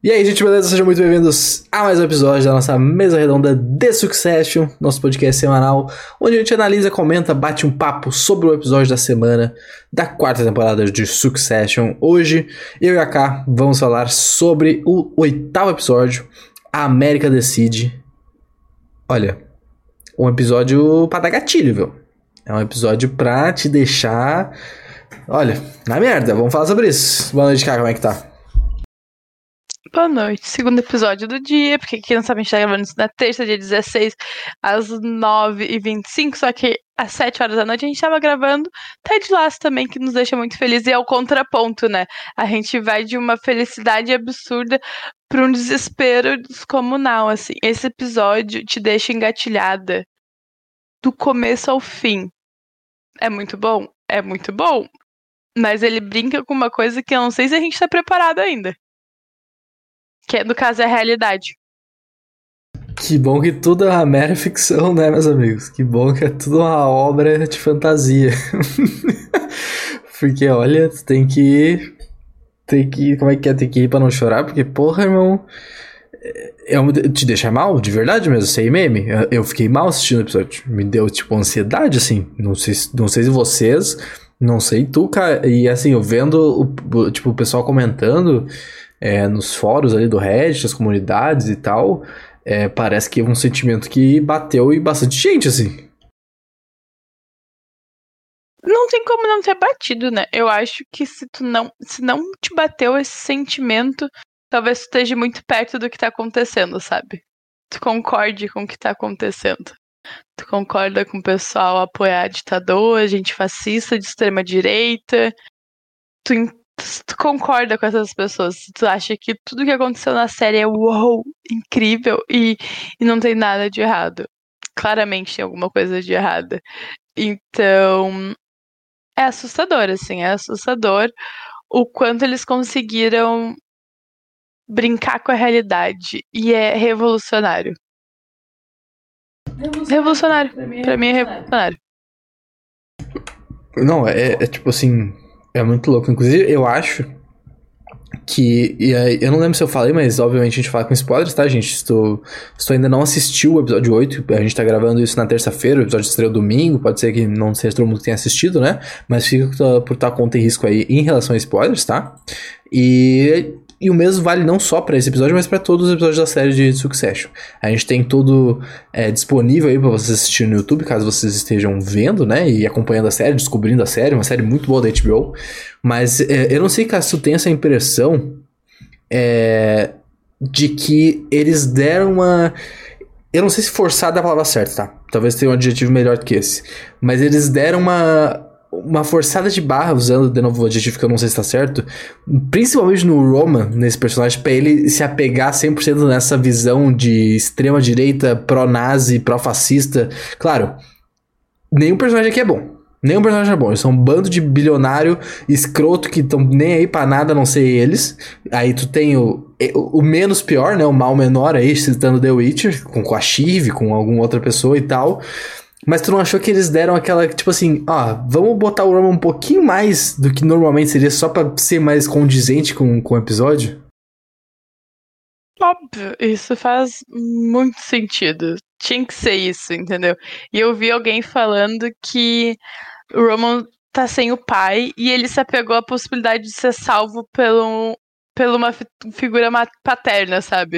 E aí, gente, beleza? Sejam muito bem-vindos a mais um episódio da nossa mesa redonda The Succession, nosso podcast semanal, onde a gente analisa, comenta, bate um papo sobre o episódio da semana da quarta temporada de Succession. Hoje, eu e a Ká vamos falar sobre o 8º episódio, A América Decide. Olha, um episódio pra dar gatilho, viu? É um episódio pra te deixar... Olha, na merda, vamos falar sobre isso. Boa noite, Ká, como é que tá? Boa noite, segundo episódio do dia, porque quem não sabe a gente tá gravando isso na terça, dia 16, às 9h25, só que às 7 horas da noite a gente tava gravando Ted Lasso também, que nos deixa muito felizes, e é o contraponto, né? A gente vai de uma felicidade absurda pra um desespero descomunal, assim. Esse episódio te deixa engatilhada do começo ao fim. É muito bom? É muito bom, mas ele brinca com uma coisa que eu não sei se a gente tá preparado ainda. Que no caso é a realidade. Que bom que tudo é uma mera ficção, né, meus amigos? Que bom que é tudo uma obra de fantasia. Porque, olha, tu tem que... Como é que é? Tem que ir pra não chorar? Porque, porra, irmão... te deixa mal? De verdade mesmo? Sem meme? Eu fiquei mal assistindo o episódio. Me deu, tipo, ansiedade, assim. Não sei se vocês... Não sei tu, cara. E, assim, eu vendo o pessoal comentando... nos fóruns ali do Reddit, as comunidades e tal, parece que é um sentimento que bateu em bastante gente, assim. Não tem como não ter batido, né? Eu acho que se não te bateu esse sentimento, talvez tu esteja muito perto do que tá acontecendo, sabe? Tu concorde com o que tá acontecendo. Tu concorda com o pessoal apoiar ditador, gente fascista de extrema direita. Tu concorda com essas pessoas. Tu acha que tudo que aconteceu na série é uou, incrível e não tem nada de errado. Claramente tem alguma coisa de errada. Então, é assustador, assim, é assustador o quanto eles conseguiram brincar com a realidade. E é revolucionário. Revolucionário. Pra mim é revolucionário. Não, é tipo assim, é muito louco. Inclusive, eu acho que... E aí, eu não lembro se eu falei, mas obviamente a gente fala com spoilers, tá, gente? Se tu ainda não assistiu o episódio 8, a gente tá gravando isso na terça-feira, o episódio estreou domingo, pode ser que não seja todo mundo que tenha assistido, né? Mas fica por tua conta e risco aí em relação a spoilers, tá? E o mesmo vale não só pra esse episódio, mas pra todos os episódios da série de Succession. A gente tem tudo disponível aí pra vocês assistirem no YouTube, caso vocês estejam vendo, né? E acompanhando a série, descobrindo a série, uma série muito boa da HBO. Mas eu não sei, cara, se tu tem essa impressão de que eles deram uma... Eu não sei se forçada é a palavra certa, tá? Talvez tenha um adjetivo melhor que esse. Mas eles deram uma forçada de barra, usando de novo o adjetivo que eu não sei se tá certo, principalmente no Roman, nesse personagem, pra ele se apegar 100% nessa visão de extrema-direita, pró-nazi, pró-fascista. Claro, nenhum personagem aqui é bom. Nenhum personagem é bom. Eles são um bando de bilionário escroto que estão nem aí pra nada, a não ser eles. Aí tu tem o menos pior, né? O mal menor aí, citando The Witcher, com a Shiv, com alguma outra pessoa e tal. Mas tu não achou que eles deram aquela, tipo assim, vamos botar o Roman um pouquinho mais do que normalmente seria, só pra ser mais condizente com o episódio? Óbvio, isso faz muito sentido. Tinha que ser isso, entendeu? E eu vi alguém falando que o Roman tá sem o pai e ele se apegou à possibilidade de ser salvo pela uma figura paterna, sabe?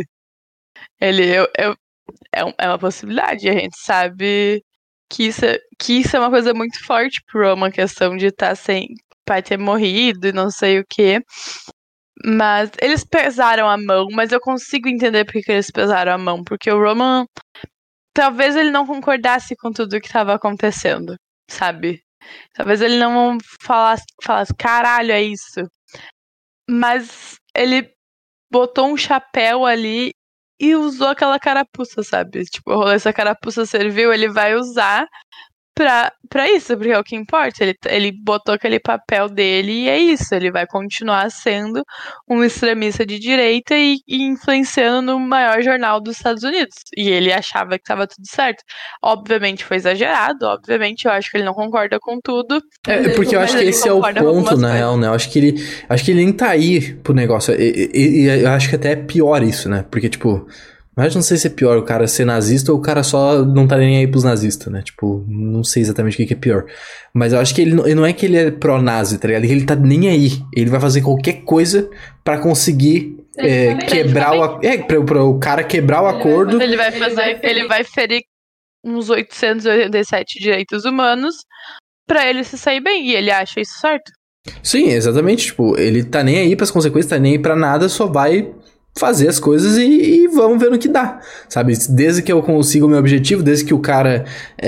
É uma possibilidade, a gente sabe que isso é uma coisa muito forte pro Roman, a questão de estar sem o pai ter morrido e não sei o quê. Mas eles pesaram a mão, mas eu consigo entender porque que eles pesaram a mão, porque o Roman, talvez ele não concordasse com tudo que estava acontecendo, sabe? Talvez ele não falasse, caralho, é isso. Mas ele botou um chapéu ali e usou aquela carapuça, sabe? Tipo, essa carapuça serviu, ele vai usar pra isso, porque é o que importa. Ele botou aquele papel dele e é isso. Ele vai continuar sendo um extremista de direita e influenciando no maior jornal dos Estados Unidos. E ele achava que estava tudo certo. Obviamente foi exagerado, obviamente eu acho que ele não concorda com tudo. Porque eu acho que esse é o ponto, na real, né? Eu acho que ele nem tá aí pro negócio. E eu acho que até é pior isso, né? Porque, tipo, mas não sei se é pior o cara ser nazista ou o cara só não tá nem aí pros nazistas, né? Tipo, não sei exatamente o que é pior. Mas eu acho que ele não é que ele é pró-nazi, tá ligado? Ele tá nem aí. Ele vai fazer qualquer coisa pra conseguir quebrar o... pra o cara quebrar o acordo. Ele vai ferir uns 887 direitos humanos pra ele se sair bem. E ele acha isso certo. Sim, exatamente. Tipo, ele tá nem aí pras consequências, tá nem aí pra nada, só vai fazer as coisas e vamos ver no que dá, sabe? Desde que eu consiga o meu objetivo, desde que o cara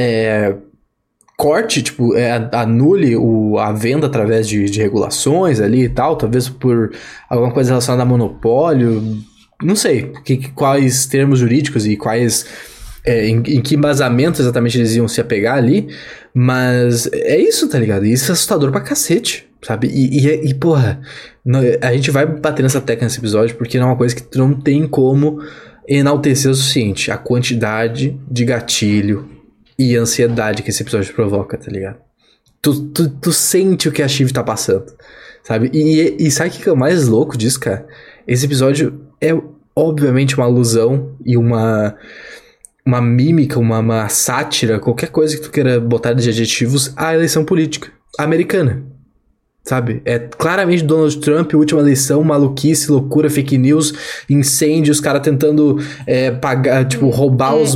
corte, tipo, anule a venda através de regulações ali e tal, talvez por alguma coisa relacionada a monopólio, não sei quais termos jurídicos e quais... em que embasamento exatamente eles iam se apegar ali, mas é isso, tá ligado? E isso é assustador pra cacete, sabe? E porra, a gente vai bater nessa tecla nesse episódio porque é uma coisa que tu não tem como enaltecer o suficiente, a quantidade de gatilho e ansiedade que esse episódio provoca, tá ligado? Tu sente o que a Shiv tá passando, sabe? E sabe o que é o mais louco disso, cara? Esse episódio é obviamente uma alusão e uma mímica, uma sátira, qualquer coisa que tu queira botar de adjetivos à eleição política americana, sabe? É claramente Donald Trump, última eleição, maluquice, loucura, fake news, incêndio, os caras tentando pagar, tipo, roubar os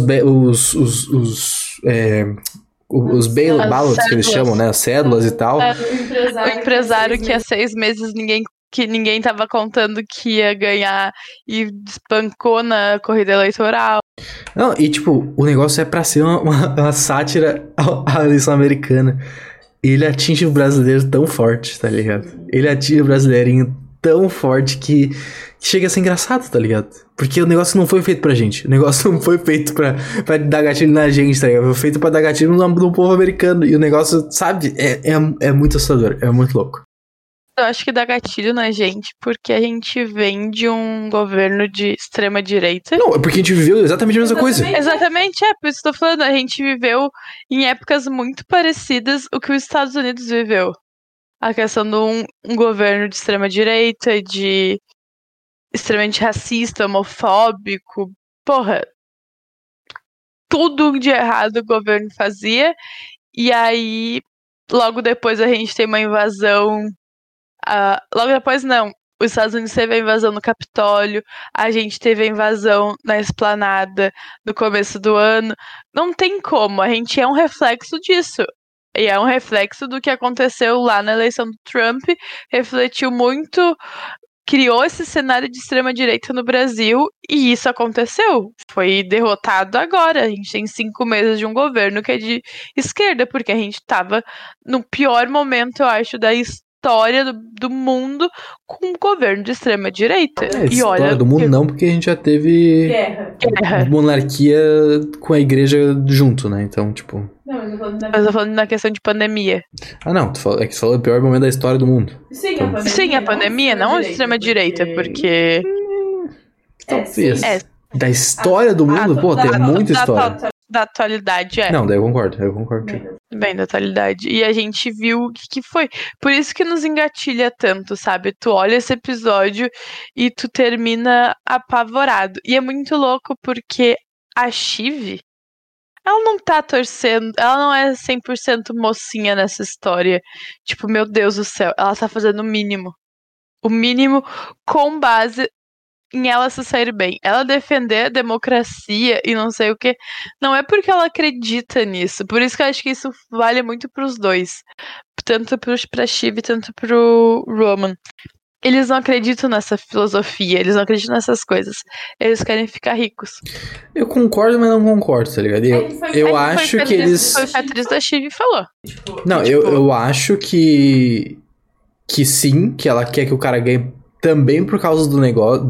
ballots que eles chamam, né? As cédulas e tal. O empresário que há 6 meses ninguém tava contando que ia ganhar e despancou na corrida eleitoral. Não, e tipo, o negócio é pra ser uma sátira à eleição americana. Ele atinge o brasileiro tão forte, tá ligado? Ele atinge o brasileirinho tão forte que chega a ser engraçado, tá ligado? Porque o negócio não foi feito pra gente. O negócio não foi feito pra dar gatilho na gente, tá ligado? Foi feito pra dar gatilho no povo americano. E o negócio, sabe? É muito assustador. É muito louco. Eu acho que dá gatilho na gente porque a gente vem de um governo de extrema direita. Não, é porque a gente viveu exatamente a mesma coisa. Exatamente, por isso que eu tô falando. A gente viveu em épocas muito parecidas o que os Estados Unidos viveu. A questão de um governo de extrema direita, de extremamente racista, homofóbico. Porra, tudo de errado o governo fazia. E aí, logo depois a gente tem uma invasão. Logo depois, não. Os Estados Unidos teve a invasão no Capitólio, a gente teve a invasão na Esplanada no começo do ano. Não tem como, a gente é um reflexo disso. E é um reflexo do que aconteceu lá na eleição do Trump, refletiu muito, criou esse cenário de extrema-direita no Brasil, e isso aconteceu. Foi derrotado agora. A gente tem 5 meses de um governo que é de esquerda, porque a gente estava no pior momento, eu acho, da história do mundo com um governo de extrema direita. E olha, história do mundo não, porque a gente já teve guerra. Monarquia com a igreja junto, né? Então, tipo... Não, mas eu tô falando na questão de pandemia. Não, é que tu falou o pior momento da história do mundo. Sim, a pandemia, não a extrema direita, porque... Talvez. Da história do mundo, pô, tem muita história. Da atualidade, Não, daí eu concordo. Bem, da atualidade. E a gente viu o que foi. Por isso que nos engatilha tanto, sabe? Tu olha esse episódio e tu termina apavorado. E é muito louco porque a Shiv, ela não tá torcendo, ela não é 100% mocinha nessa história. Tipo, meu Deus do céu, ela tá fazendo o mínimo. O mínimo com base em ela se sair bem. Ela defender a democracia e não sei o que, não é porque ela acredita nisso. Por isso que eu acho que isso vale muito pros dois. Tanto pra Shiv, tanto pro Roman. Eles não acreditam nessa filosofia, eles não acreditam nessas coisas. Eles querem ficar ricos. Eu concordo, mas não concordo, tá ligado? Eu acho que eles... Foi o que a atriz da Shiv falou. Não, eu acho que sim, que ela quer que o cara ganhe também por causa do negócio,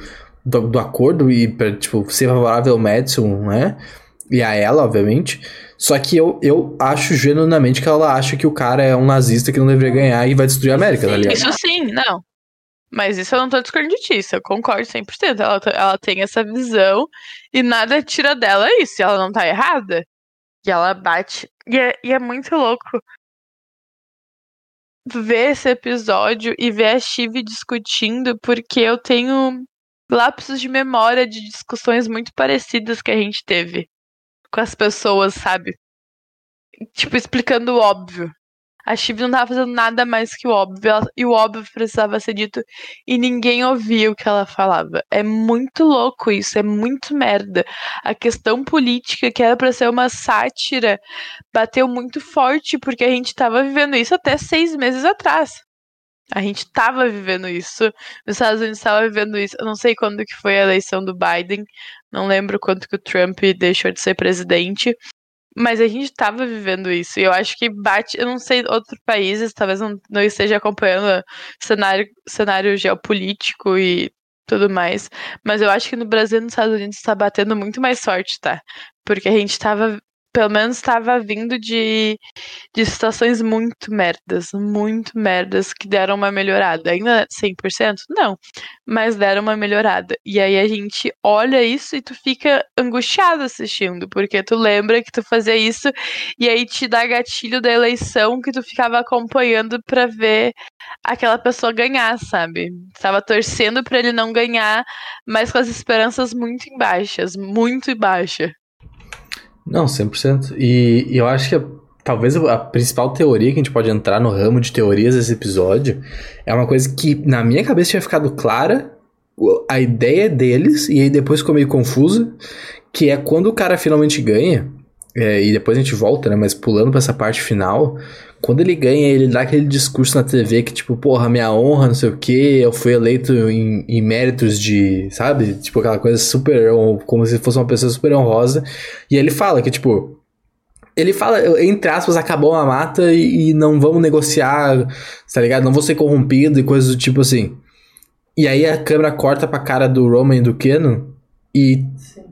do acordo e pra, tipo, ser favorável ao Madison, né? E a ela, obviamente. Só que eu acho genuinamente que ela acha que o cara é um nazista que não deveria ganhar e vai destruir a América, tá ligado? Isso sim, não. Mas isso eu não tô discordando disso, eu concordo 100%. Ela tem essa visão e nada tira dela isso, e ela não tá errada. E ela bate. E é muito louco ver esse episódio e ver a Shiv discutindo, porque eu tenho lapsos de memória de discussões muito parecidas que a gente teve com as pessoas, sabe? Tipo, explicando o óbvio. A Shiv não tava fazendo nada mais que o óbvio, e o óbvio precisava ser dito, e ninguém ouvia o que ela falava. É muito louco isso, é muito merda. A questão política, que era pra ser uma sátira, bateu muito forte, porque a gente tava vivendo isso até 6 meses atrás. A gente tava vivendo isso, os Estados Unidos estavam vivendo isso. Eu não sei quando que foi a eleição do Biden, não lembro quando que o Trump deixou de ser presidente, mas a gente tava vivendo isso. E eu acho que bate. Eu não sei, outros países talvez não esteja acompanhando o cenário geopolítico e tudo mais. Mas eu acho que no Brasil e nos Estados Unidos tá batendo muito mais forte, tá? Porque a gente tava. Pelo menos estava vindo de situações muito merdas, que deram uma melhorada. Ainda 100%? Não, mas deram uma melhorada. E aí a gente olha isso e tu fica angustiado assistindo, porque tu lembra que tu fazia isso e aí te dá gatilho da eleição que tu ficava acompanhando pra ver aquela pessoa ganhar, sabe? Tava torcendo pra ele não ganhar, mas com as esperanças muito baixas, muito baixas. Não, 100%. E eu acho que talvez a principal teoria que a gente pode entrar no ramo de teorias desse episódio é uma coisa que na minha cabeça tinha ficado clara, a ideia deles, e aí depois ficou meio confusa, que é quando o cara finalmente ganha, e depois a gente volta, né, mas pulando pra essa parte final, quando ele ganha, ele dá aquele discurso na TV que tipo, porra, minha honra, não sei o que, eu fui eleito em méritos de, sabe, tipo aquela coisa super, como se fosse uma pessoa super honrosa, e ele fala que tipo, ele fala, entre aspas, acabou a mata e não vamos negociar, tá ligado, não vou ser corrompido e coisas do tipo assim. E aí a câmera corta pra cara do Roman e do Kenan e,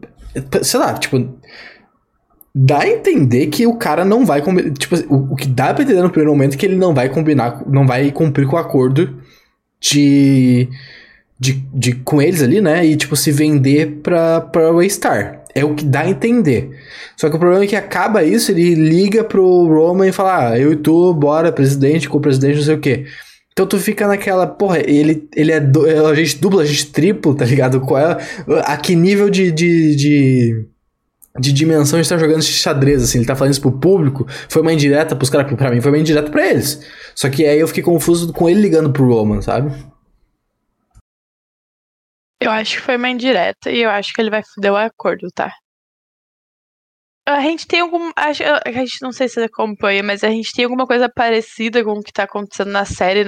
sei lá, tipo, dá a entender que o cara não vai combinar. Tipo, o que dá pra entender no primeiro momento é que ele não vai combinar, não vai cumprir com o acordo de com eles ali, né? E, tipo, se vender pra Waystar. É o que dá a entender. Só que o problema é que acaba isso, ele liga pro Roman e fala: ah, eu e tu, bora, presidente, co-presidente, não sei o quê. Então tu fica naquela, porra, ele é a gente dupla, a gente triplo, tá ligado? Qual é, a que nível de dimensão a gente tá jogando esse xadrez, assim, ele tá falando isso pro público, foi uma indireta pros caras, pra mim foi uma indireta pra eles. Só que aí eu fiquei confuso com ele ligando pro Roman, sabe? Eu acho que foi uma indireta e eu acho que ele vai foder o acordo, tá? A gente tem algum. A gente não sei se você acompanha, mas a gente tem alguma coisa parecida com o que tá acontecendo na série,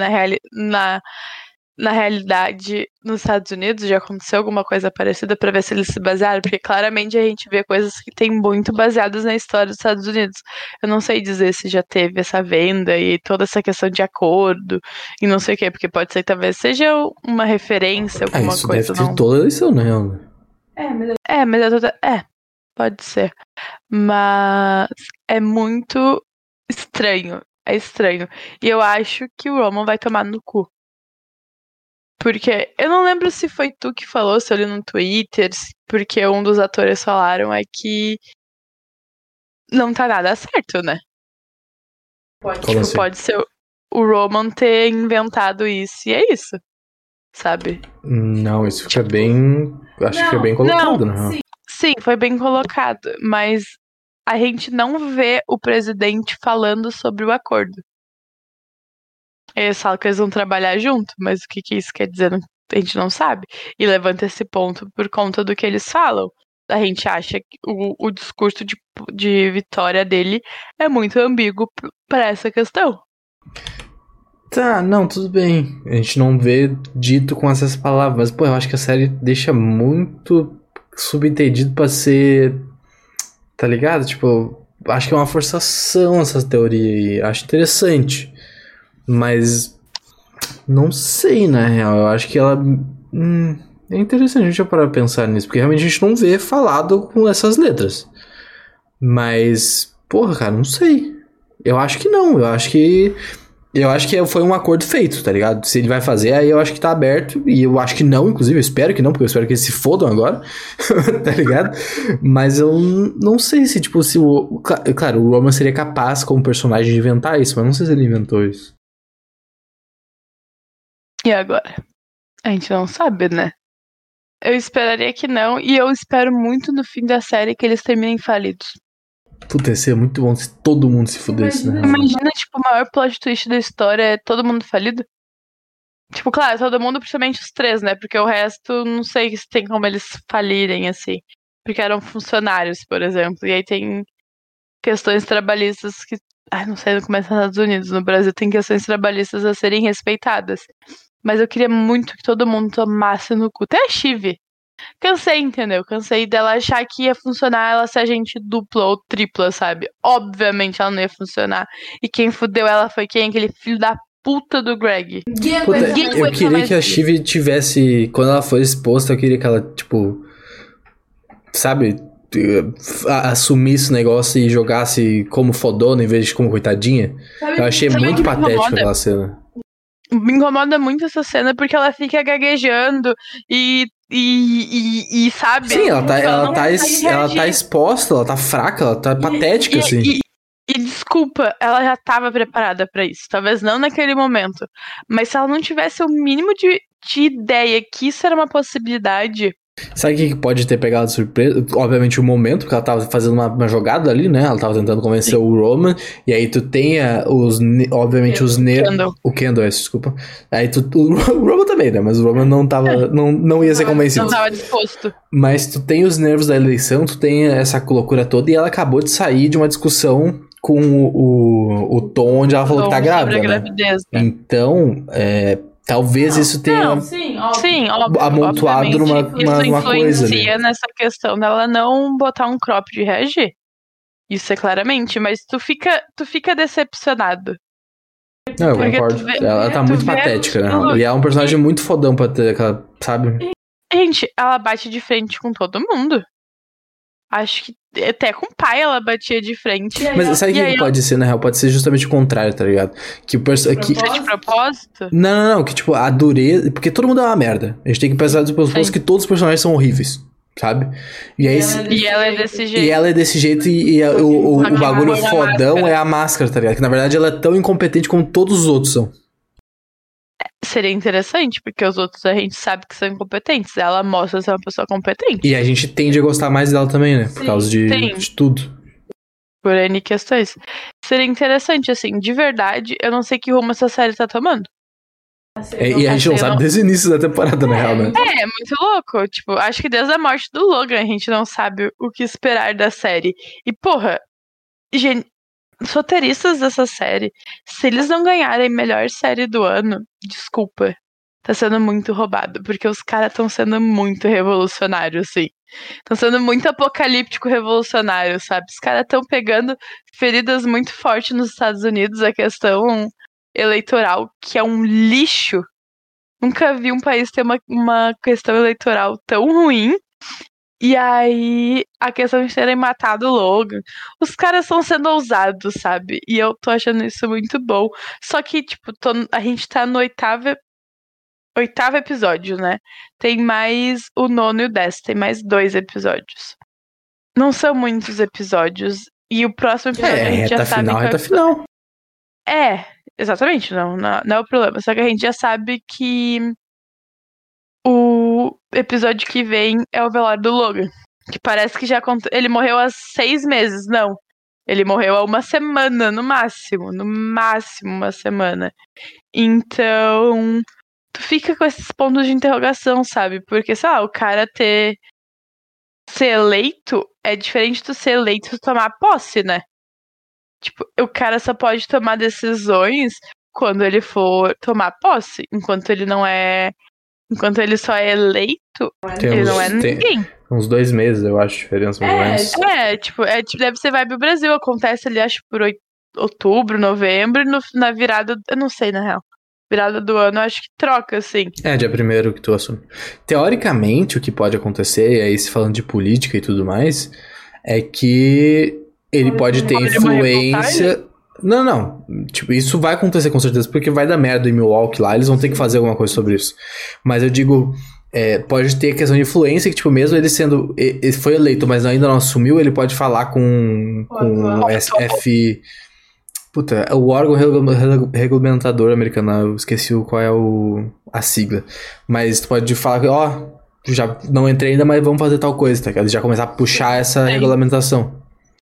na realidade nos Estados Unidos. Já aconteceu alguma coisa parecida pra ver se eles se basearam? Porque claramente a gente vê coisas que tem muito baseadas na história dos Estados Unidos. Eu não sei dizer se já teve essa venda e toda essa questão de acordo e não sei o quê, porque pode ser que talvez seja uma referência, alguma isso coisa. Deve ter toda a eleição, né? Mas é toda. Pode ser. Mas é muito estranho. É estranho. E eu acho que o Roman vai tomar no cu. Porque eu não lembro se foi tu que falou, se eu li no Twitter, porque um dos atores falaram é que não tá nada certo, né? Pode ser o Roman ter inventado isso e é isso. Sabe? Não, isso fica bem. Acho que fica bem colocado, né? Sim, foi bem colocado, mas a gente não vê o presidente falando sobre o acordo. Eles falam que eles vão trabalhar junto, mas o que isso quer dizer, a gente não sabe. E levanta esse ponto por conta do que eles falam. A gente acha que o discurso de vitória dele é muito ambíguo para essa questão. Tá, não, tudo bem. A gente não vê dito com essas palavras, mas, pô, eu acho que a série deixa muito subentendido pra ser. Tá ligado? Tipo, acho que é uma forçação essa teoria aí. Acho interessante. Mas. Não sei, na real. Eu acho que ela. É interessante a gente parar pra pensar nisso, porque realmente a gente não vê falado com essas letras. Mas. Porra, cara, não sei. Eu acho que não. Eu acho que foi um acordo feito, tá ligado? Se ele vai fazer, aí eu acho que tá aberto. E eu acho que não, inclusive. Eu espero que não, porque eu espero que eles se fodam agora. Tá ligado? Mas eu não sei se, tipo, se o... Claro, o Roman seria capaz, como personagem, de inventar isso. Mas não sei se ele inventou isso. E agora? A gente não sabe, né? Eu esperaria que não. E eu espero muito no fim da série que eles terminem falidos. Puta, ia ser muito bom se todo mundo se fudesse, né? Imagina, tipo, o maior plot twist da história é todo mundo falido. Tipo, claro, todo mundo, principalmente os três, né? Porque o resto, não sei se tem como eles falirem, assim. Porque eram funcionários, por exemplo. E aí tem questões trabalhistas que... Ai, não sei como é nos Estados Unidos. No Brasil tem questões trabalhistas a serem respeitadas. Mas eu queria muito que todo mundo tomasse no cu. Até a Shiv. Cansei, entendeu? Cansei dela achar que ia funcionar ela ser agente dupla ou tripla, sabe? Obviamente ela não ia funcionar. E quem fudeu ela foi quem? Aquele filho da puta do Greg. Puta, eu queria que a Shiv tivesse... Quando ela foi exposta, eu queria que ela, tipo... Sabe? Assumisse o negócio e jogasse como fodona em vez de como coitadinha. Eu achei muito patético aquela cena. Me incomoda muito essa cena porque ela fica gaguejando e sabe? Sim, ela tá exposta, ela tá fraca, ela tá patética, assim. E desculpa, ela já tava preparada pra isso. Talvez não naquele momento. Mas se ela não tivesse o mínimo de ideia que isso era uma possibilidade. Sabe o que pode ter pegado de surpresa? Obviamente o momento, porque ela tava fazendo uma jogada ali, né? Ela tava tentando convencer o Roman. E aí tu tem obviamente os nervos. O Kendall, desculpa. Aí o Roman também, né? Mas o Roman não tava. Não ia ser convencido. Não tava disposto. Mas tu tem os nervos da eleição, tu tem essa loucura toda. E ela acabou de sair de uma discussão com o Tom, onde ela falou que tá grávida. Sobre a gravidez, né? Então, talvez isso tenha sim, amontoado numa coisa. Isso influencia nessa questão dela não botar um crop de regi. Isso é claramente, mas tu fica decepcionado. Não, eu concordo. Ela tá muito patética, né? E é um personagem muito fodão pra ter aquela, sabe? Gente, ela bate de frente com todo mundo. Acho que até com o pai ela batia de frente. Mas sabe o que pode ser, na real? Pode ser justamente o contrário, tá ligado? Que o de propósito? Não. Que, tipo, a dureza... Porque todo mundo é uma merda. A gente tem que pensar depois que todos os personagens são horríveis, sabe? E aí... E ela é desse jeito. E ela é desse jeito e o bagulho fodão é a máscara, tá ligado? Que, na verdade, ela é tão incompetente como todos os outros são. Seria interessante, porque os outros a gente sabe que são incompetentes. Ela mostra ser uma pessoa competente. E a gente tende a gostar mais dela também, né? Por causa de tudo. Por N questões. Seria interessante, assim, de verdade, eu não sei que rumo essa série tá tomando. E a gente não sabe desde o início da temporada, na real, né? É muito louco. Tipo, acho que desde a morte do Logan a gente não sabe o que esperar da série. E, porra, os roteiristas dessa série, se eles não ganharem melhor série do ano, desculpa, tá sendo muito roubado, porque os caras estão sendo muito revolucionários, assim. Estão sendo muito apocalíptico revolucionário, sabe? Os caras estão pegando feridas muito fortes nos Estados Unidos, a questão eleitoral, que é um lixo. Nunca vi um país ter uma questão eleitoral tão ruim. E aí, a questão de terem matado o Logan. Os caras estão sendo ousados, sabe? E eu tô achando isso muito bom. Só que, tipo, a gente tá no oitavo episódio, né? Tem mais o 9º e o 10º. Tem mais 2 episódios. Não são muitos episódios. E o próximo episódio a gente já sabe... Reta final. Exatamente. Não é o problema. Só que a gente já sabe que... O episódio que vem é o velório do Logan. Que parece que já ele morreu há 6 meses. Não. Ele morreu há 1 semana, no máximo. No máximo 1 semana. Então, tu fica com esses pontos de interrogação, sabe? Porque, sei lá, o cara ser eleito é diferente de tu ser eleito e tomar posse, né? Tipo, o cara só pode tomar decisões quando ele for tomar posse. Enquanto ele só é eleito, ele não é ninguém. Uns 2 meses, eu acho, diferença mais ou menos. Tipo, deve ser vibe Brasil. Acontece ali, acho, por outubro, novembro, e na virada, eu não sei, na real. Virada do ano, eu acho que troca, assim. Dia 1º que tu assume. Teoricamente, o que pode acontecer, e aí se falando de política e tudo mais, é que Ele pode ter influência... Não. Tipo, isso vai acontecer com certeza, porque vai dar merda em Milwaukee lá, eles vão ter que fazer alguma coisa sobre isso. Mas eu digo, pode ter questão de influência, que tipo, mesmo ele sendo... Ele foi eleito, mas ainda não assumiu, ele pode falar com o SF... Puta, é o órgão regulamentador americano, eu esqueci qual é a sigla. Mas tu pode falar que, já não entrei ainda, mas vamos fazer tal coisa, tá ligado? Já começar a puxar essa regulamentação.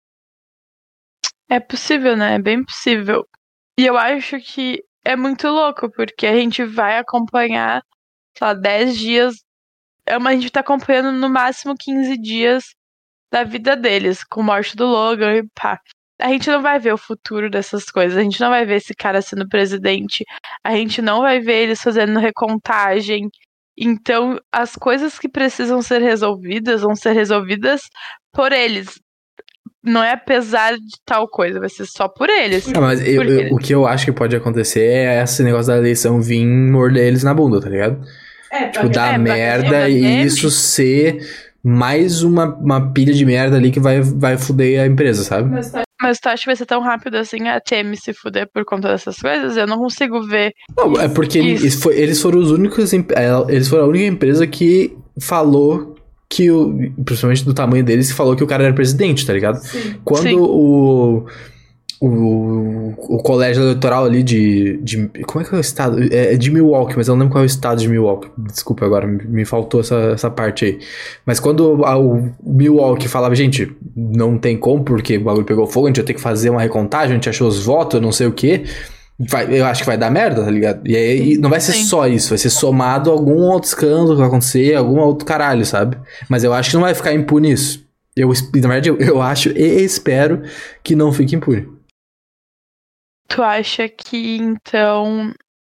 É possível, né? É bem possível. E eu acho que é muito louco, porque a gente vai acompanhar, sei lá, 10 dias. A gente tá acompanhando no máximo 15 dias da vida deles, com a morte do Logan e pá. A gente não vai ver o futuro dessas coisas. A gente não vai ver esse cara sendo presidente. A gente não vai ver eles fazendo recontagem. Então, as coisas que precisam ser resolvidas vão ser resolvidas por eles. Não é apesar de tal coisa, vai ser só por eles. Mas o que eu acho que pode acontecer é esse negócio da eleição vir morder eles na bunda, tá ligado? Tipo, dar merda e isso ser mais uma pilha de merda ali que vai fuder a empresa, sabe? Mas tu acha que vai ser tão rápido assim a TM se fuder por conta dessas coisas? Eu não consigo ver. Não, é porque eles foram os únicos. Eles foram a única empresa que falou que principalmente do tamanho deles, falou que o cara era presidente, tá ligado? Sim. Quando o colégio eleitoral ali de... Como é que é o estado? É de Milwaukee, mas eu não lembro qual é o estado de Milwaukee. Desculpa agora, me faltou essa parte aí. Mas quando o Milwaukee falava, gente, não tem como, porque o bagulho pegou fogo, a gente vai ter que fazer uma recontagem, a gente achou os votos, não sei o quê. Eu acho que vai dar merda, tá ligado? E aí não vai ser só isso, vai ser somado a algum outro escândalo que vai acontecer, algum outro caralho, sabe? Mas eu acho que não vai ficar impune isso. Na verdade, eu acho e espero que não fique impune. Tu acha que, então...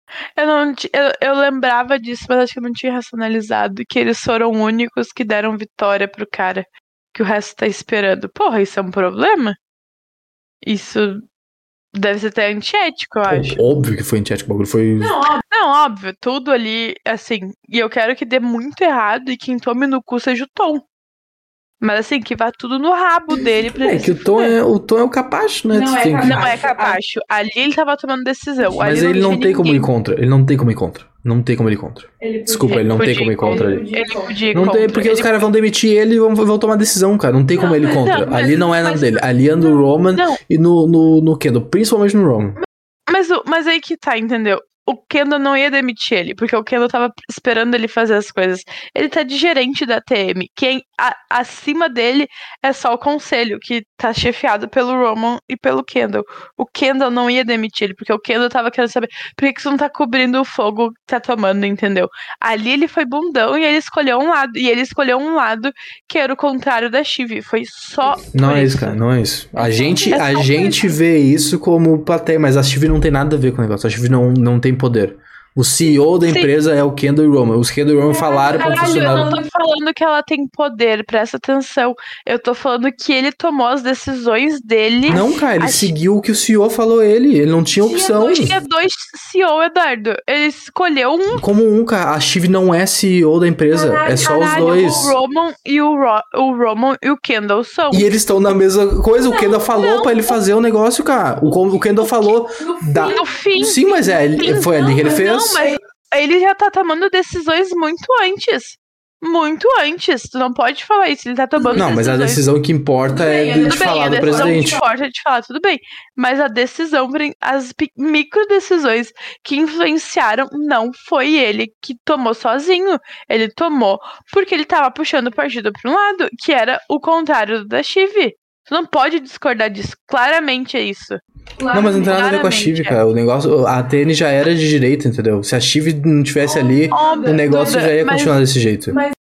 Eu lembrava disso, mas acho que eu não tinha racionalizado. Que eles foram únicos que deram vitória pro cara. Que o resto tá esperando. Porra, isso é um problema? Isso deve ser até antiético, eu acho. Óbvio que foi antiético, o bagulho foi... Não, óbvio. Tudo ali, assim... E eu quero que dê muito errado e quem tome no cu seja o Tom. Mas assim, que vá tudo no rabo dele pra ele que o Tom é o capacho, né? Não é capacho. Ali ele tava tomando decisão. Mas ele não tem como ir contra. Ele não tem como ir contra. Não tem como ir contra. Desculpa, ele não tem como ir contra ali. Ele podia ir não contra. Tem, porque os caras vão demitir ele e vão tomar decisão, cara. Não tem como ele ir contra. Ali não é nada dele. Ali é no Roman e no Kendall. Principalmente no Roman. Mas aí que tá, entendeu? O Kendall não ia demitir ele, porque o Kendall tava esperando ele fazer as coisas. Ele tá de gerente da TM. Quem acima dele é só o conselho, que tá chefiado pelo Roman e pelo Kendall. O Kendall não ia demitir ele, porque o Kendall tava querendo saber por que você não tá cobrindo o fogo que tá tomando, entendeu? Ali ele foi bundão e ele escolheu um lado. E ele escolheu um lado que era o contrário da Shiv. Foi só. Não é isso, cara, não é isso. A gente vê isso como plateia, mas a Shiv não tem nada a ver com o negócio. A Shiv não tem poder. O CEO da empresa é o Kendall e Roman. Os Kendall e Roman falaram para o funcionário. Eu não tô falando que ela tem poder, presta atenção. Eu tô falando que ele tomou as decisões dele. Não, cara, ele seguiu o que o CEO falou ele não tinha opção. Tinha dois CEO, Eduardo. Ele escolheu um. Como um, cara? A Shiv não é CEO da empresa. É só os dois. O Roman e o Kendall são. E eles estão na mesma coisa. O Kendall falou pra ele fazer o negócio, cara. O Kendall falou... No fim. Sim, mas foi ali que ele fez. Não, mas ele já tá tomando decisões muito antes. Muito antes. Tu não pode falar isso. Ele tá tomando decisões. Não, mas a decisão que importa é de falar do presidente. A decisão que importa é de falar, tudo bem. Mas a decisão, as micro decisões que influenciaram, não foi ele que tomou sozinho. Ele tomou porque ele tava puxando o partido pra um lado, que era o contrário da Shiv. Tu não pode discordar disso. Claramente é isso. Não, mas não tem nada a ver com a Shiv, cara. O negócio, a TN já era de direita, entendeu? Se a Shiv não tivesse ali, o negócio já ia continuar desse jeito.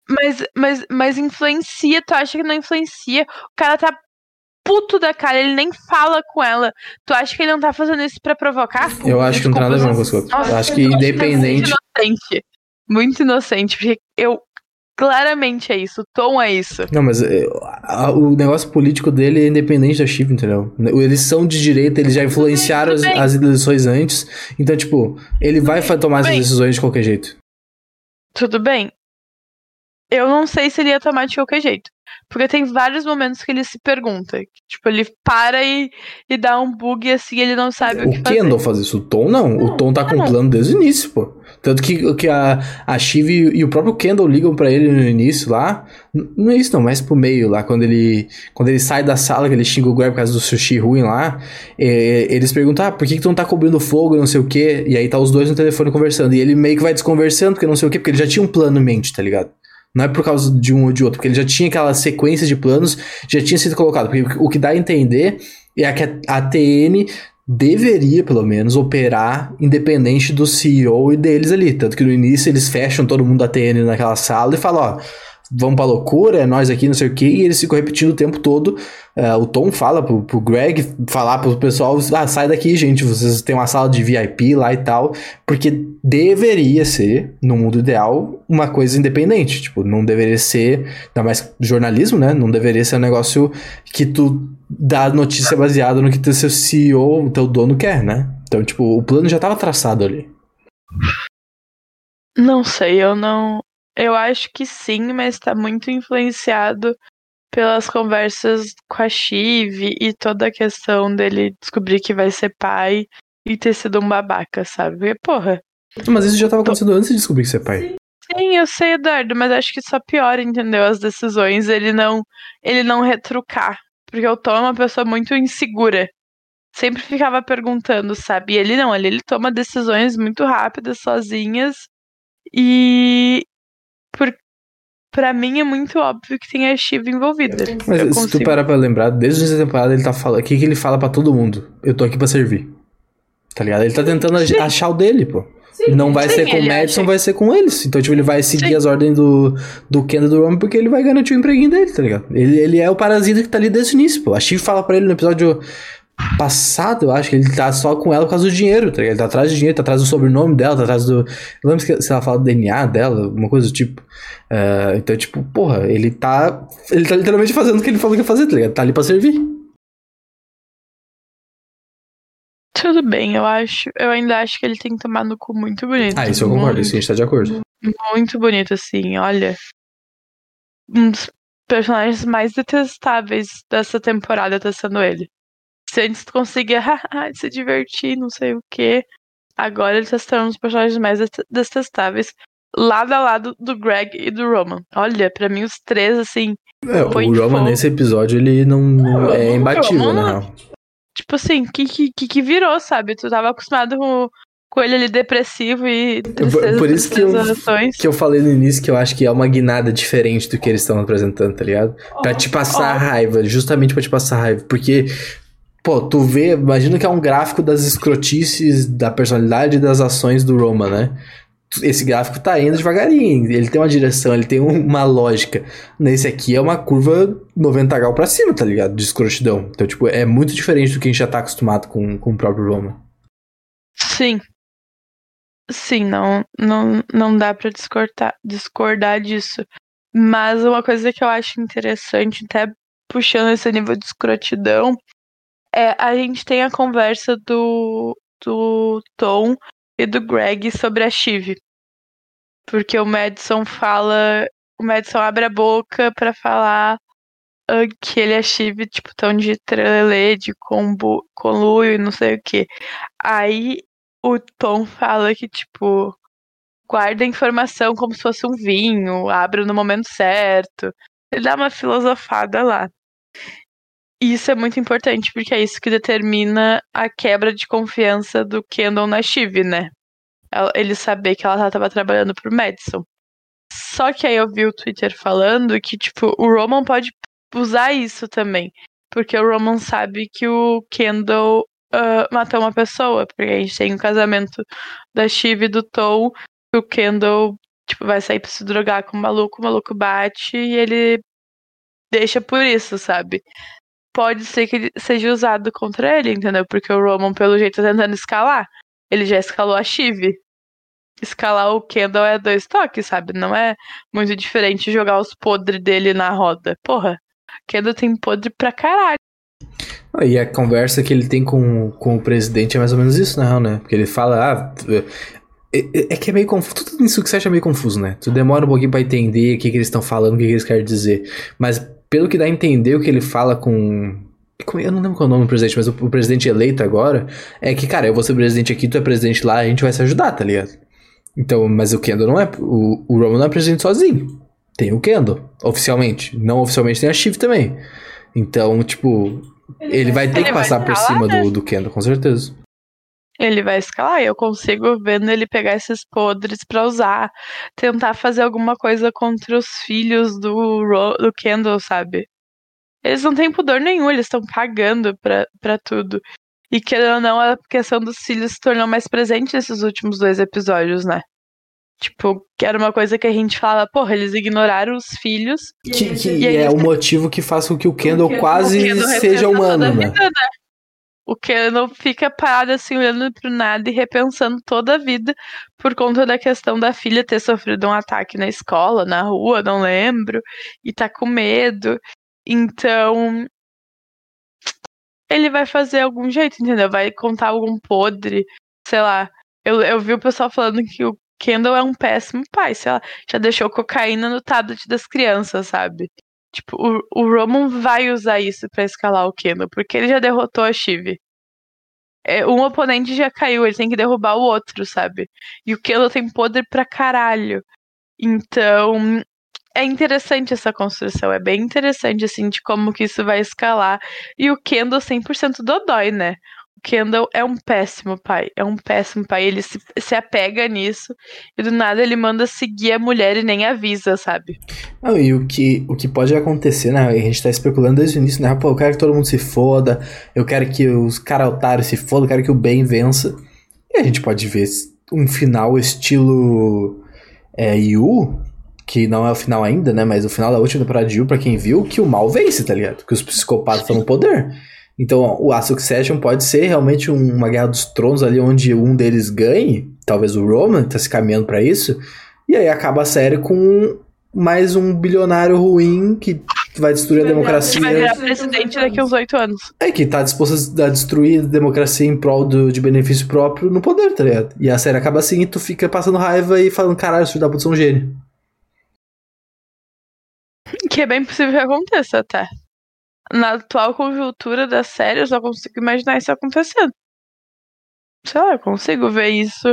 Mas influencia, tu acha que não influencia? O cara tá puto da cara, ele nem fala com ela. Tu acha que ele não tá fazendo isso pra provocar? Eu acho que não tem nada a ver com as coisas. Eu acho que independente... Muito inocente, porque claramente é isso, o tom é isso. Não, mas o negócio político dele é independente da Shiv, entendeu? Eles são de direita, eles já influenciaram as eleições antes. Então, tipo, ele vai tomar essas decisões de qualquer jeito. Tudo bem. eu não sei se ele ia tomar de qualquer jeito. Porque tem vários momentos que ele se pergunta. Tipo, ele para e dá um bug assim, ele não sabe o que fazer. O Kendall faz isso, o Tom não. O Tom tá com um plano desde o início, pô. Tanto que a Shiv e o próprio Kendall ligam pra ele no início lá. Não é isso não, mas pro meio lá. Quando ele sai da sala, que ele xinga o Greg por causa do sushi ruim lá. Eles perguntam, por que tu não tá cobrindo fogo, não sei o quê. E aí tá os dois no telefone conversando. E ele meio que vai desconversando, porque não sei o quê. Porque ele já tinha um plano em mente, tá ligado? Não é por causa de um ou de outro, porque ele já tinha aquela sequência de planos, já tinha sido colocado. Porque o que dá a entender é que a TN deveria, pelo menos, operar independente do CEO e deles ali. Tanto que no início eles fecham todo mundo da TN naquela sala e falam, vamos pra loucura, é nós aqui, não sei o que, e eles ficam repetindo o tempo todo. O Tom fala pro Greg falar pro pessoal, sai daqui, gente, vocês têm uma sala de VIP lá e tal, porque deveria ser, no mundo ideal, uma coisa independente, tipo, não deveria ser, ainda mais jornalismo, né, não deveria ser um negócio que tu dá notícia baseada no que teu CEO, o teu dono quer, né, então, tipo, o plano já tava traçado ali. Não sei, eu acho que sim, mas tá muito influenciado pelas conversas com a Shiv e toda a questão dele descobrir que vai ser pai e ter sido um babaca, sabe? Porque, porra. Mas isso já tava acontecendo antes de descobrir que você é pai. Sim, eu sei, Eduardo, mas acho que só piora, entendeu? As decisões, ele não retrucar. Porque o Tom é uma pessoa muito insegura. Sempre ficava perguntando, sabe? E ele toma decisões muito rápidas, sozinhas. E pra mim é muito óbvio que tem a Shiv envolvida. Mas se tu parar pra lembrar, desde essa temporada ele tá falando. O que ele fala pra todo mundo? Eu tô aqui pra servir. Tá ligado? Ele tá tentando achar o dele, pô. Sim. Não vai ser com o Madison, vai ser com eles. Então, tipo, ele vai seguir as ordens do Kendall e do Roman porque ele vai garantir o empreguinho dele, tá ligado? Ele é o parasita que tá ali desde o início, pô. A Shiv fala pra ele no episódio passado, eu acho que ele tá só com ela por causa do dinheiro, tá ligado? Ele tá atrás do dinheiro, tá atrás do sobrenome dela, tá atrás do... Eu lembro se ela fala do DNA dela, alguma coisa do tipo. Então, tipo, porra, ele tá literalmente fazendo o que ele falou que ia fazer, tá ligado? Tá ali pra servir. Tudo bem, eu ainda acho que ele tem que tomar no cu muito bonito. Isso eu concordo, isso a gente tá de acordo. Muito bonito, assim, olha. Um dos personagens mais detestáveis dessa temporada tá sendo ele. Se antes tu conseguia se divertir, não sei o que, agora ele tá se tornando um dos personagens mais detestáveis, lado a lado do Greg e do Roman. Olha, pra mim os três, assim... o Roman nesse episódio, ele não é imbatível, na real. Tipo assim, que virou, sabe? Tu tava acostumado com ele ali depressivo e tristeza. Por isso que eu falei no início que eu acho que é uma guinada diferente do que eles estão apresentando, tá ligado? Pra te passar raiva, justamente pra te passar raiva. Porque, pô, tu vê, imagina que é um gráfico das escrotices, da personalidade e das ações do Roman, né? Esse gráfico tá indo devagarinho, ele tem uma direção, ele tem uma lógica. Nesse aqui é uma curva 90 graus pra cima, tá ligado? De escrotidão. Então, tipo, é muito diferente do que a gente já tá acostumado com o próprio Roman. Sim. Sim, não dá pra discordar disso. Mas uma coisa que eu acho interessante, até puxando esse nível de escrotidão, é a gente tem a conversa do Tom e do Greg sobre a Shiv. Porque o Madison abre a boca pra falar que ele é Shiv, tipo, tão de trelelê, de conluio e não sei o que. Aí o Tom fala que, tipo, guarda a informação como se fosse um vinho, abre no momento certo. Ele dá uma filosofada lá. E isso é muito importante, porque é isso que determina a quebra de confiança do Kendall na Shiv, né? Ele saber que ela tava trabalhando pro Madison. Só que aí eu vi o Twitter falando que, tipo, o Roman pode usar isso também. Porque o Roman sabe que o Kendall matou uma pessoa. Porque a gente tem um casamento da Shiv e do Tom. Que o Kendall, tipo, vai sair pra se drogar com o maluco bate e ele deixa por isso, sabe? Pode ser que ele seja usado contra ele, entendeu? Porque o Roman, pelo jeito, tá tentando escalar. Ele já escalou a Shiv. Escalar o Kendall é 2 toques, sabe? Não é muito diferente jogar os podres dele na roda. Porra, Kendall tem podre pra caralho. E a conversa que ele tem com o presidente é mais ou menos isso, na real, né? Porque ele fala, É que é meio confuso. Tudo isso que você acha meio confuso, né? Tu demora um pouquinho pra entender o que eles estão falando, o que eles querem dizer. Mas pelo que dá a entender o que ele fala com. Eu não lembro qual é o nome do presidente, mas o presidente eleito agora é que, cara, eu vou ser presidente aqui, tu é presidente lá, a gente vai se ajudar, tá ligado? Então, mas o Kendall não é. O Roman não é presidente sozinho. Tem o Kendall, oficialmente. Não oficialmente tem a Shiv também. Então, tipo, ele vai ter que passar por cima do Kendall, com certeza. Ele vai escalar, eu consigo vendo ele pegar esses podres pra usar, tentar fazer alguma coisa contra os filhos do Kendall, sabe? Eles não têm pudor nenhum, eles estão cagando pra tudo. E querendo ou não, a questão dos filhos se tornou mais presente nesses últimos 2 episódios, né? Tipo, que era uma coisa que a gente fala, porra, eles ignoraram os filhos. Que é o motivo que faz com que o Kendall quase seja humano, né? O Kendall fica parado assim, olhando pro nada e repensando toda a vida por conta da questão da filha ter sofrido um ataque na escola, na rua, não lembro, e tá com medo. Então, ele vai fazer algum jeito, entendeu? Vai contar algum podre, sei lá. Eu vi o pessoal falando que o Kendall é um péssimo pai, sei lá. Já deixou cocaína no tablet das crianças, sabe? Tipo, o Roman vai usar isso pra escalar o Kendall, porque ele já derrotou a Shiv. Um oponente já caiu, ele tem que derrubar o outro, sabe? E o Kendall tem poder pra caralho. Então, é interessante essa construção, é bem interessante, assim, de como que isso vai escalar. E o Kendall 100% dodói, né? O Kendall é um péssimo pai, ele se apega nisso e do nada ele manda seguir a mulher e nem avisa, sabe? Não, e o que pode acontecer, né? A gente tá especulando desde o início, né? Pô, eu quero que todo mundo se foda, eu quero que os caras otários se fodam, eu quero que o bem vença. E a gente pode ver um final estilo Yu, que não é o final ainda, né? Mas o final da última temporada de Yu, pra quem viu, que o mal vence, tá ligado? Que os psicopatas estão no poder. Então, a Succession pode ser realmente uma guerra dos tronos ali, onde um deles ganhe, talvez o Roman, que tá se caminhando pra isso, e aí acaba a série com mais um bilionário ruim que vai destruir a democracia. Vai virar presidente daqui a uns 8 anos. Que tá disposto a destruir a democracia em prol de benefício próprio no poder, tá ligado? E a série acaba assim e tu fica passando raiva e falando, caralho, isso dá pra ser um gênio. Que é bem possível que aconteça até. Na atual conjuntura da série, eu só consigo imaginar isso acontecendo. Sei lá, eu consigo ver isso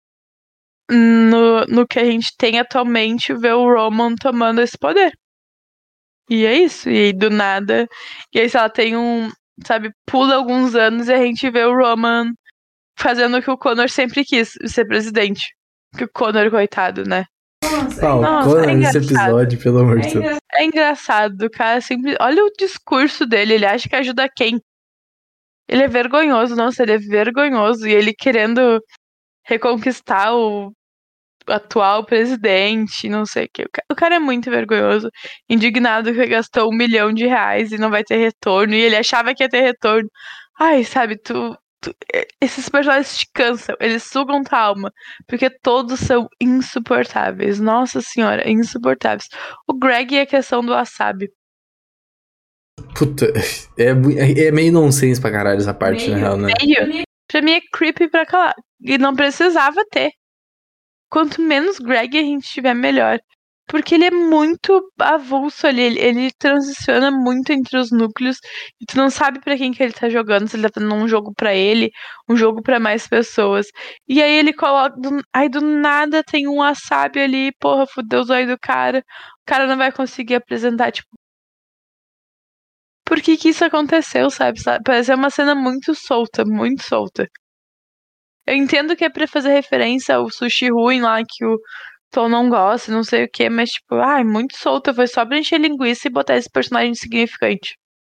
no que a gente tem atualmente, ver o Roman tomando esse poder. E é isso. E aí, do nada. E aí, se ela tem sabe, pula alguns anos e a gente vê o Roman fazendo o que o Connor sempre quis, ser presidente. Que o Connor, coitado, né? Nossa, o Connor nesse episódio, pelo amor de Deus. É engraçado, o cara sempre. Olha o discurso dele, ele acha que ajuda quem? Ele é vergonhoso, nossa, ele é vergonhoso. E ele querendo reconquistar o atual presidente, não sei o que. O cara é muito vergonhoso, indignado que gastou R$1 milhão e não vai ter retorno, e ele achava que ia ter retorno. Ai, sabe, esses personagens te cansam, eles sugam tua alma, porque todos são insuportáveis. Nossa senhora, insuportáveis. O Greg e a questão do wasabi. Puta, é meio nonsense pra caralho essa parte, na real, né? Pra mim é creepy pra calar. E não precisava ter. Quanto menos Greg a gente tiver, melhor. Porque ele é muito avulso ali. Ele transiciona muito entre os núcleos. E tu não sabe pra quem que ele tá jogando. Se ele tá fazendo um jogo pra ele, um jogo pra mais pessoas. E aí ele coloca. Aí do nada tem um wasabi ali. Porra, fudeu os olhos do cara. O cara não vai conseguir apresentar, tipo. Por que isso aconteceu, sabe? Parece uma cena muito solta, muito solta. Eu entendo que é pra fazer referência ao sushi ruim lá que o Tom não gosta, não sei o que, mas tipo, muito solta, foi só pra encher linguiça e botar esse personagem insignificante.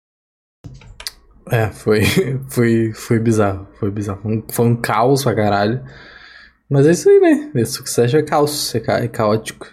Foi bizarro, foi bizarro. Foi um caos pra caralho. Mas é isso aí, né? Esse Succession é caos, é caótico.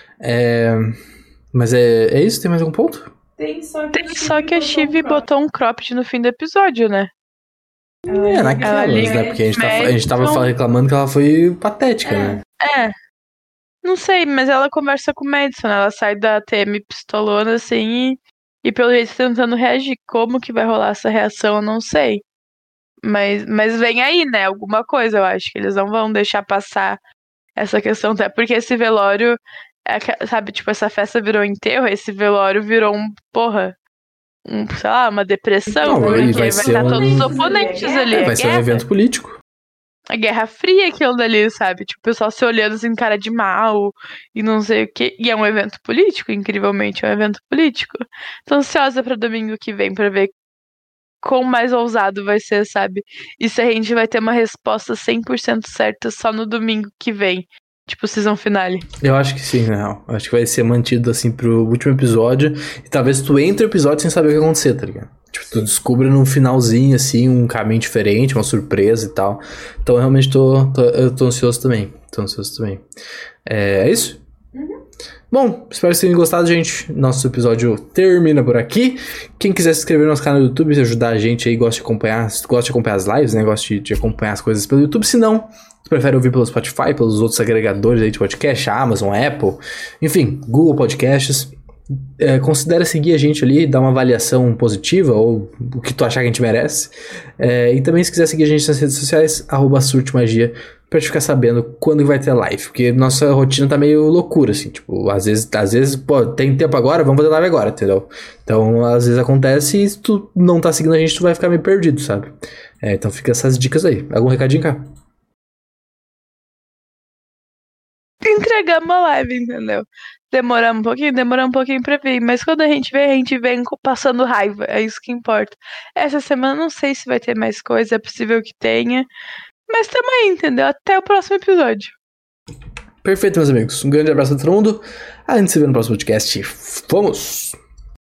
Mas é isso? Tem mais algum ponto? Tem só que a Shiv botou um cropped no fim do episódio, né? Naquelas, né? Porque a gente tava reclamando que ela foi patética, né? Não sei, mas ela conversa com o Madison, ela sai da TM pistolona assim e pelo jeito tentando reagir. Como que vai rolar essa reação, eu não sei. Mas vem aí, né? Alguma coisa, eu acho que eles não vão deixar passar essa questão, até porque esse velório, sabe, tipo, essa festa virou enterro, esse velório virou sei lá, uma depressão, Não, porque e vai estar todos os oponentes ali, vai ser um evento político. a Guerra Fria aquilo dali, sabe? Tipo, o pessoal se olhando assim, cara de mal e não sei o quê. E é um evento político, incrivelmente, é um evento político. Tô ansiosa pra domingo que vem pra ver quão mais ousado vai ser, sabe? E se a gente vai ter uma resposta 100% certa só no domingo que vem. Tipo, season finale. Eu acho que sim, na real. Acho que vai ser mantido assim pro último episódio. E talvez tu entre o episódio sem saber o que vai acontecer, tá ligado? Tipo, tu descubra no finalzinho, assim, um caminho diferente, uma surpresa e tal. Então, eu realmente eu tô ansioso também. É isso? Bom, espero que vocês tenham gostado, gente. Nosso episódio termina por aqui. Quem quiser se inscrever no nosso canal do YouTube, ajudar a gente aí, gosta de acompanhar as lives, né? Gosta de acompanhar as coisas pelo YouTube. Se não, você prefere ouvir pelo Spotify, pelos outros agregadores aí de podcast, Amazon, Apple, enfim, Google Podcasts. Considera seguir a gente ali, dar uma avaliação positiva ou o que tu achar que a gente merece. E também se quiser seguir a gente nas redes sociais, @surtemagia, pra te ficar sabendo quando vai ter live. Porque nossa rotina tá meio loucura, assim. Tipo, às vezes, pô, tem tempo agora, vamos fazer live agora, entendeu? Então, às vezes acontece e se tu não tá seguindo a gente, tu vai ficar meio perdido, sabe? Então fica essas dicas aí. Algum recadinho, cara? Entregamos a live, entendeu? Demoramos um pouquinho pra vir. Mas quando a gente vem passando raiva. É isso que importa. Essa semana não sei se vai ter mais coisa, é possível que tenha. Mas tamo aí, entendeu? Até o próximo episódio. Perfeito, meus amigos. Um grande abraço a todo mundo. A gente se vê no próximo podcast. Vamos!